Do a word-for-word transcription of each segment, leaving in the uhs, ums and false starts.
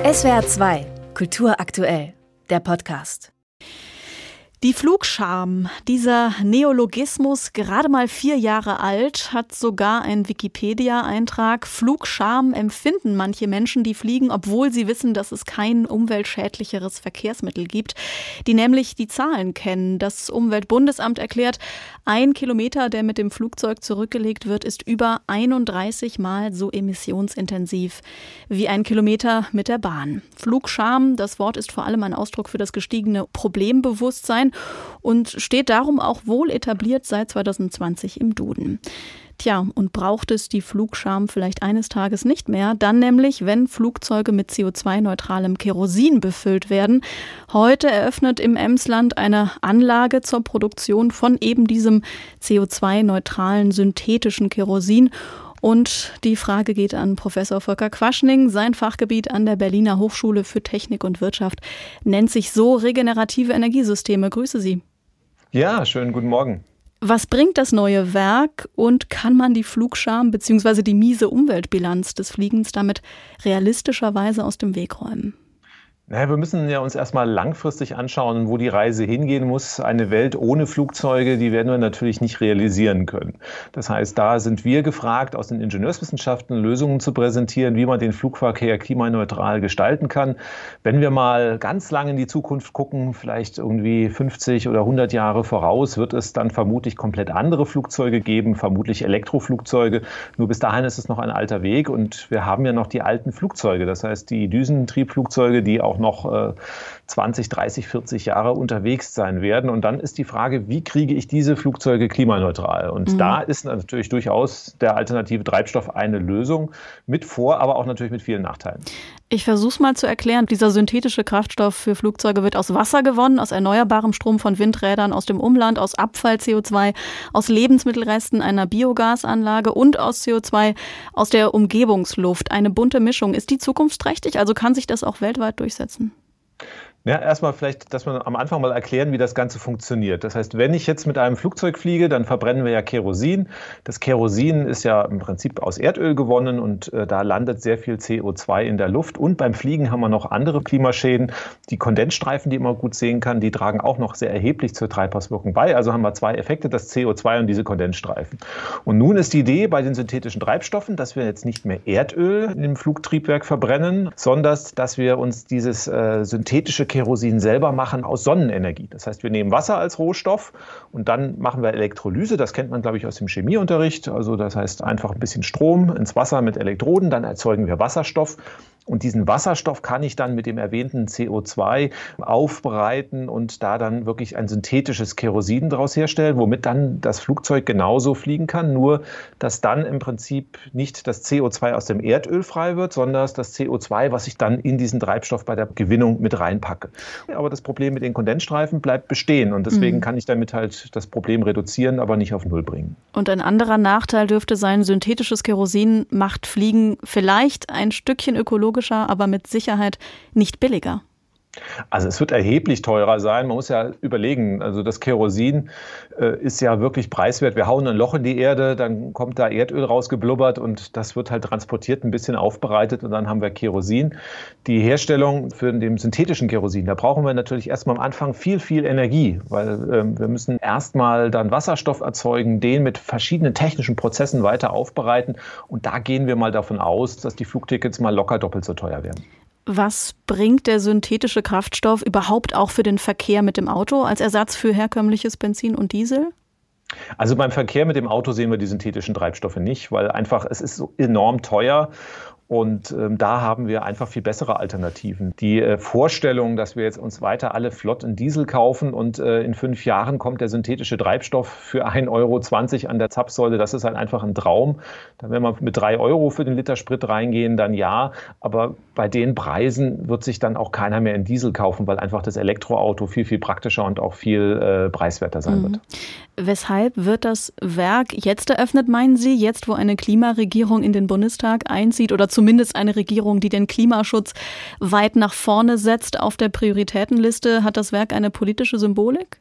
S W R zwei, Kultur aktuell, der Podcast. Die Flugscham, dieser Neologismus, gerade mal vier Jahre alt, hat sogar einen Wikipedia-Eintrag. Flugscham empfinden manche Menschen, die fliegen, obwohl sie wissen, dass es kein umweltschädlicheres Verkehrsmittel gibt, die nämlich die Zahlen kennen. Das Umweltbundesamt erklärt, ein Kilometer, der mit dem Flugzeug zurückgelegt wird, ist über einunddreißig Mal so emissionsintensiv wie ein Kilometer mit der Bahn. Flugscham, das Wort ist vor allem ein Ausdruck für das gestiegene Problembewusstsein und steht darum auch wohl etabliert seit zwanzig zwanzig im Duden. Tja, und braucht es die Flugscham vielleicht eines Tages nicht mehr? Dann nämlich, wenn Flugzeuge mit C O zwei neutralem Kerosin befüllt werden. Heute eröffnet im Emsland eine Anlage zur Produktion von eben diesem C O zwei neutralen synthetischen Kerosin. Und die Frage geht an Professor Volker Quaschning. Sein Fachgebiet an der Berliner Hochschule für Technik und Wirtschaft nennt sich so regenerative Energiesysteme. Grüße Sie. Ja, schönen guten Morgen. Was bringt das neue Werk und kann man die Flugscham bzw. die miese Umweltbilanz des Fliegens damit realistischerweise aus dem Weg räumen? Naja, wir müssen ja uns erstmal langfristig anschauen, wo die Reise hingehen muss. Eine Welt ohne Flugzeuge, die werden wir natürlich nicht realisieren können. Das heißt, da sind wir gefragt, aus den Ingenieurswissenschaften Lösungen zu präsentieren, wie man den Flugverkehr klimaneutral gestalten kann. Wenn wir mal ganz lang in die Zukunft gucken, vielleicht irgendwie fünfzig oder hundert Jahre voraus, wird es dann vermutlich komplett andere Flugzeuge geben, vermutlich Elektroflugzeuge. Nur bis dahin ist es noch ein alter Weg und wir haben ja noch die alten Flugzeuge. Das heißt, die Düsentriebflugzeuge, die auch noch äh, zwanzig, dreißig, vierzig Jahre unterwegs sein werden. Und dann ist die Frage, wie kriege ich diese Flugzeuge klimaneutral? Und mhm. da ist natürlich durchaus der alternative Treibstoff eine Lösung, mit Vor-, aber auch natürlich mit vielen Nachteilen. Ich versuche es mal zu erklären. Dieser synthetische Kraftstoff für Flugzeuge wird aus Wasser gewonnen, aus erneuerbarem Strom von Windrädern, aus dem Umland, aus Abfall C O zwei, aus Lebensmittelresten einer Biogasanlage und aus C O zwei aus der Umgebungsluft. Eine bunte Mischung. Ist die zukunftsträchtig? Also kann sich das auch weltweit durchsetzen? Ja, erstmal vielleicht, dass wir am Anfang mal erklären, wie das Ganze funktioniert. Das heißt, wenn ich jetzt mit einem Flugzeug fliege, dann verbrennen wir ja Kerosin. Das Kerosin ist ja im Prinzip aus Erdöl gewonnen und äh, da landet sehr viel C O zwei in der Luft. Und beim Fliegen haben wir noch andere Klimaschäden. Die Kondensstreifen, die man gut sehen kann, die tragen auch noch sehr erheblich zur Treibhauswirkung bei. Also haben wir zwei Effekte, das C O zwei und diese Kondensstreifen. Und nun ist die Idee bei den synthetischen Treibstoffen, dass wir jetzt nicht mehr Erdöl in dem Flugtriebwerk verbrennen, sondern dass wir uns dieses äh, synthetische Kerosin selber machen aus Sonnenenergie. Das heißt, wir nehmen Wasser als Rohstoff und dann machen wir Elektrolyse. Das kennt man, glaube ich, aus dem Chemieunterricht. Also das heißt einfach ein bisschen Strom ins Wasser mit Elektroden, dann erzeugen wir Wasserstoff. Und diesen Wasserstoff kann ich dann mit dem erwähnten C O zwei aufbereiten und da dann wirklich ein synthetisches Kerosin daraus herstellen, womit dann das Flugzeug genauso fliegen kann, nur dass dann im Prinzip nicht das C O zwei aus dem Erdöl frei wird, sondern das C O zwei, was ich dann in diesen Treibstoff bei der Gewinnung mit reinpacke. Aber das Problem mit den Kondensstreifen bleibt bestehen und deswegen mhm. kann ich damit halt das Problem reduzieren, aber nicht auf Null bringen. Und ein anderer Nachteil dürfte sein, synthetisches Kerosin macht Fliegen vielleicht ein Stückchen ökologischer, aber mit Sicherheit nicht billiger. Also es wird erheblich teurer sein. Man muss ja überlegen, also das Kerosin äh, ist ja wirklich preiswert. Wir hauen ein Loch in die Erde, dann kommt da Erdöl rausgeblubbert und das wird halt transportiert, ein bisschen aufbereitet und dann haben wir Kerosin. Die Herstellung für den synthetischen Kerosin, da brauchen wir natürlich erstmal am Anfang viel, viel Energie, weil äh, wir müssen erstmal dann Wasserstoff erzeugen, den mit verschiedenen technischen Prozessen weiter aufbereiten und da gehen wir mal davon aus, dass die Flugtickets mal locker doppelt so teuer werden. Was bringt der synthetische Kraftstoff überhaupt auch für den Verkehr mit dem Auto als Ersatz für herkömmliches Benzin und Diesel? Also beim Verkehr mit dem Auto sehen wir die synthetischen Treibstoffe nicht, weil einfach es ist so enorm teuer. Und ähm, da haben wir einfach viel bessere Alternativen. Die äh, Vorstellung, dass wir jetzt uns weiter alle flott in Diesel kaufen und äh, in fünf Jahren kommt der synthetische Treibstoff für ein Euro zwanzig an der Zapfsäule, das ist halt einfach ein Traum. Dann, wenn wir mit drei Euro für den Liter Sprit reingehen, dann ja. Aber bei den Preisen wird sich dann auch keiner mehr in Diesel kaufen, weil einfach das Elektroauto viel, viel praktischer und auch viel äh, preiswerter sein mhm. wird. Weshalb wird das Werk jetzt eröffnet, meinen Sie, jetzt wo eine Klimaregierung in den Bundestag einzieht oder zumindest eine Regierung, die den Klimaschutz weit nach vorne setzt auf der Prioritätenliste? Hat das Werk eine politische Symbolik?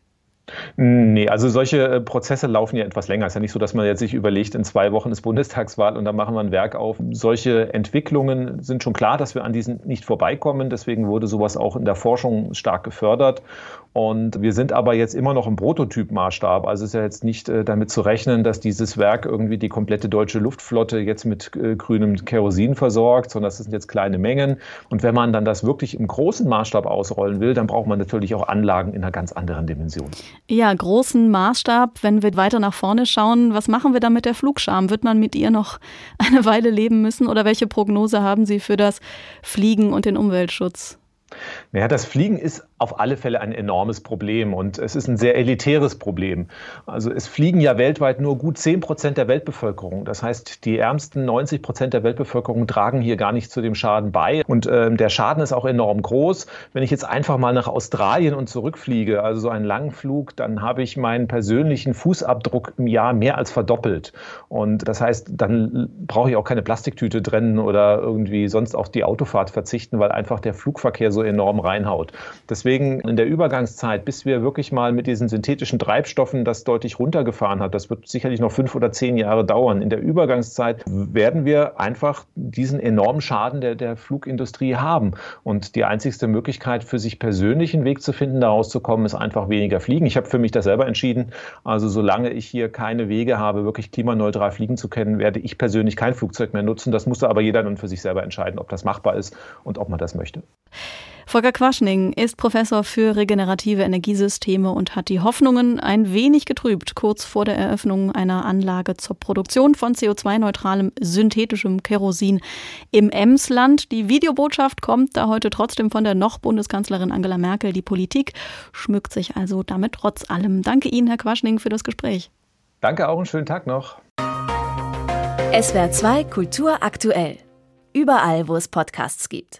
Nee, also solche Prozesse laufen ja etwas länger. Es ist ja nicht so, dass man jetzt sich überlegt, in zwei Wochen ist Bundestagswahl und dann machen wir ein Werk auf. Solche Entwicklungen sind schon klar, dass wir an diesen nicht vorbeikommen. Deswegen wurde sowas auch in der Forschung stark gefördert. Und wir sind aber jetzt immer noch im Prototypmaßstab. Also es ist ja jetzt nicht äh, damit zu rechnen, dass dieses Werk irgendwie die komplette deutsche Luftflotte jetzt mit äh, grünem Kerosin versorgt, sondern das sind jetzt kleine Mengen. Und wenn man dann das wirklich im großen Maßstab ausrollen will, dann braucht man natürlich auch Anlagen in einer ganz anderen Dimension. Ja, großen Maßstab. Wenn wir weiter nach vorne schauen, was machen wir dann mit der Flugscham? Wird man mit ihr noch eine Weile leben müssen? Oder welche Prognose haben Sie für das Fliegen und den Umweltschutz? Naja, das Fliegen ist auf alle Fälle ein enormes Problem und es ist ein sehr elitäres Problem. Also es fliegen ja weltweit nur gut zehn Prozent der Weltbevölkerung. Das heißt, die ärmsten neunzig Prozent der Weltbevölkerung tragen hier gar nicht zu dem Schaden bei. Und äh, der Schaden ist auch enorm groß. Wenn ich jetzt einfach mal nach Australien und zurückfliege, also so einen langen Flug, dann habe ich meinen persönlichen Fußabdruck im Jahr mehr als verdoppelt. Und das heißt, dann brauche ich auch keine Plastiktüte trennen oder irgendwie sonst auf die Autofahrt verzichten, weil einfach der Flugverkehr so enorm reinhaut. Deswegen in der Übergangszeit, bis wir wirklich mal mit diesen synthetischen Treibstoffen das deutlich runtergefahren hat, das wird sicherlich noch fünf oder zehn Jahre dauern. In der Übergangszeit werden wir einfach diesen enormen Schaden der, der Flugindustrie haben. Und die einzigste Möglichkeit für sich persönlich einen Weg zu finden, da rauszukommen, ist einfach weniger fliegen. Ich habe für mich das selber entschieden. Also solange ich hier keine Wege habe, wirklich klimaneutral fliegen zu können, werde ich persönlich kein Flugzeug mehr nutzen. Das musste aber jeder dann für sich selber entscheiden, ob das machbar ist und ob man das möchte. Volker Quaschning ist Professor für regenerative Energiesysteme und hat die Hoffnungen ein wenig getrübt, kurz vor der Eröffnung einer Anlage zur Produktion von C O zwei neutralem synthetischem Kerosin im Emsland. Die Videobotschaft kommt da heute trotzdem von der noch Bundeskanzlerin Angela Merkel. Die Politik schmückt sich also damit trotz allem. Danke Ihnen, Herr Quaschning, für das Gespräch. Danke, auch einen schönen Tag noch. S W R zwei Kultur aktuell. Überall, wo es Podcasts gibt.